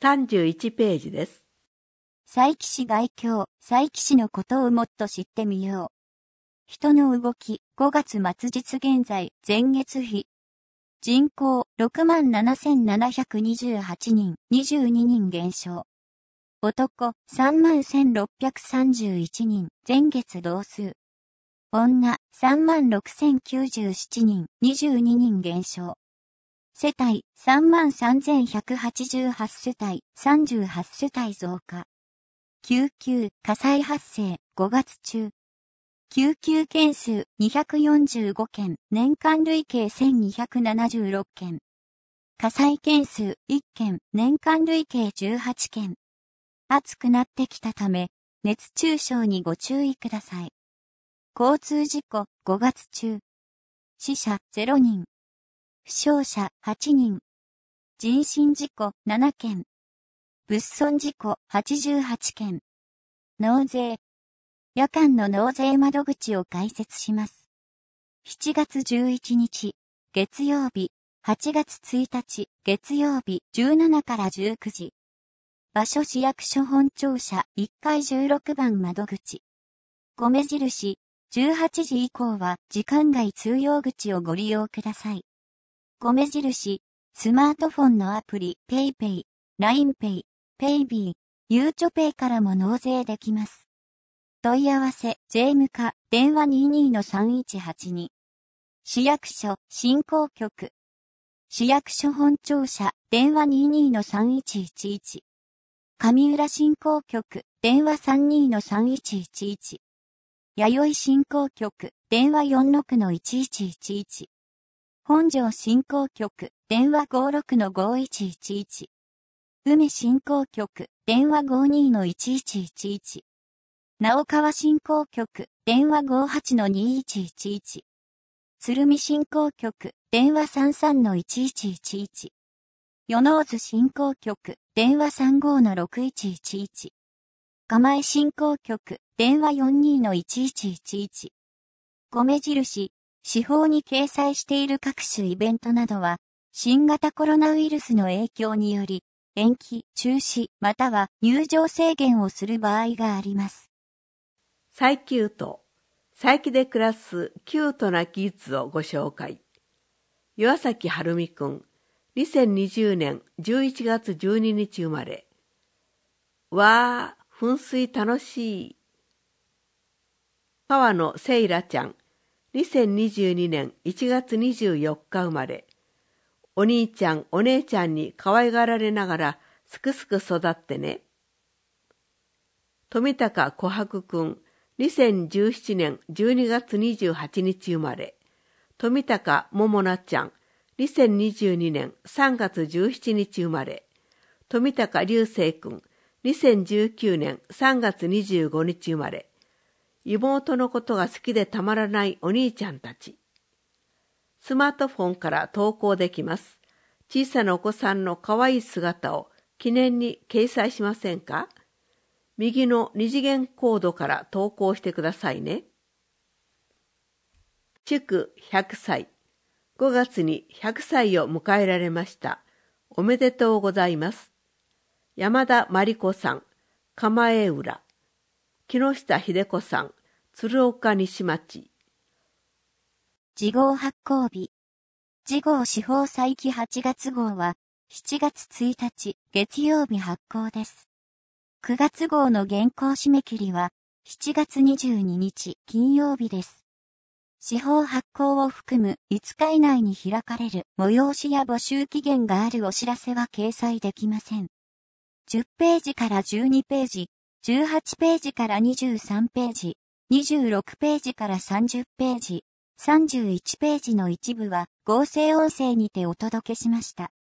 31ページです。 佐伯市概況、佐伯市のことをもっと知ってみよう。人の動き、5月末実現在、前月比。人口、67,728人、22人減少。男、31,631人、前月同数。女、36,097人、22人減少。世帯、33,188世帯、38世帯増加。救急、火災発生、5月中。救急件数、245件、年間累計1,276件。火災件数、1件、年間累計18件。暑くなってきたため、熱中症にご注意ください。交通事故、5月中。死者、0人。負傷者、8人。人身事故、7件。物損事故、88件。納税。夜間の納税窓口を開設します。7月11日、月曜日。8月1日、月曜日、17から19時。場所市役所本庁舎1階16番窓口。米印、18時以降は時間外通用口をご利用ください。米印、スマートフォンのアプリ PayPay、LINEPay、PayB、ゆうちょペイからも納税できます。問い合わせ、税務課、電話 22-3182。市役所、振興局。市役所本庁舎、電話 22-3111。上浦振興局、電話 32-3111。弥生振興局、電話 46-1111。本庄振興局、電話 56-5111。梅振興局、電話 52-1111。直川振興局、電話 58-2111。鶴見振興局、電話 33-1111。与野津振興局、電話 35-6111。釜江振興局、電話 42-1111。米印、司法に掲載している各種イベントなどは、新型コロナウイルスの影響により、延期、中止、または入場制限をする場合があります。 佐伯と、佐伯で暮らすキュートなキッズをご紹介。岩崎春美くん、2020年11月12日生まれ。わー、噴水楽しい。川野せいらちゃん、2022年1月24日生まれ。お兄ちゃん、お姉ちゃんに可愛がられながらすくすく育ってね。富高琥珀くん、2017年12月28日生まれ。富高桃奈ちゃん、2022年3月17日生まれ。富高流星くん、2019年3月25日生まれ。妹のことが好きでたまらないお兄ちゃんたち。スマートフォンから投稿できます。小さなお子さんの可愛い姿を記念に掲載しませんか？右の二次元コードから投稿してくださいね。祝100歳。5月に100歳を迎えられました。おめでとうございます。山田真理子さん、釜江浦。木下秀子さん、鶴岡西町。 次号発行日。次号司法歳期8月号は7月1日月曜日発行です。9月号の原稿締め切りは7月22日金曜日です。司法発行を含む5日以内に開かれる催しや募集期限があるお知らせは掲載できません。10ページから12ページ、18ページから23ページ、26ページから30ページ、31ページの一部は合成音声にてお届けしました。